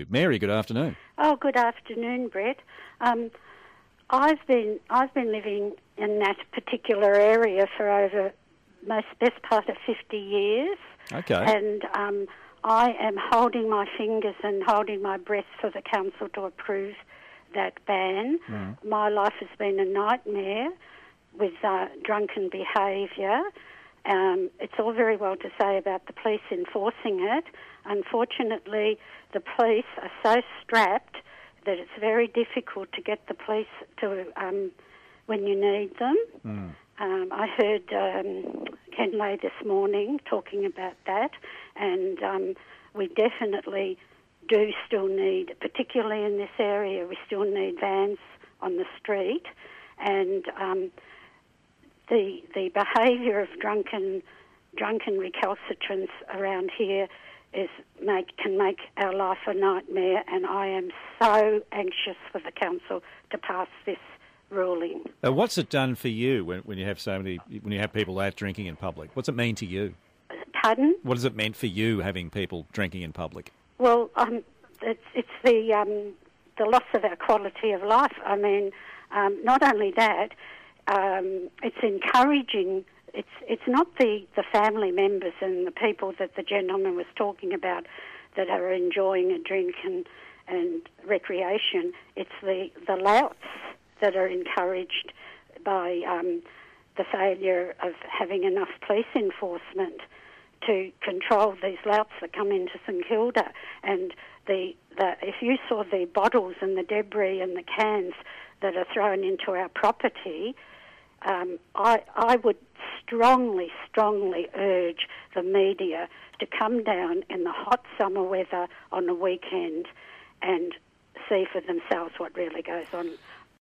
to. Mary, good afternoon. Oh, good afternoon, Brett. I've been living in that particular area for over best part of 50 years. Okay. And I am holding my fingers and holding my breath for the council to approve that ban. My life has been a nightmare with drunken behaviour. It's all very well to say about the police enforcing it. Unfortunately, the police are so strapped that it's very difficult to get the police to when you need them. I heard Ken Lay this morning talking about that, and we definitely do still need, particularly in this area, we still need vans on the street, and the behaviour of drunken recalcitrants around here can make our life a nightmare, and I am so anxious for the council to pass this ruling. What's it done for you when you have people out drinking in public? What's it mean to you? Pardon? What has it meant for you having people drinking in public? Well, it's the loss of our quality of life. I mean, not only that, it's encouraging. It's not the family members and the people that the gentleman was talking about that are enjoying a drink and recreation. It's the louts that are encouraged by the failure of having enough police enforcement to control these louts that come into St Kilda. And if you saw the bottles and the debris and the cans that are thrown into our property, I would strongly urge the media to come down in the hot summer weather on a weekend and see for themselves what really goes on.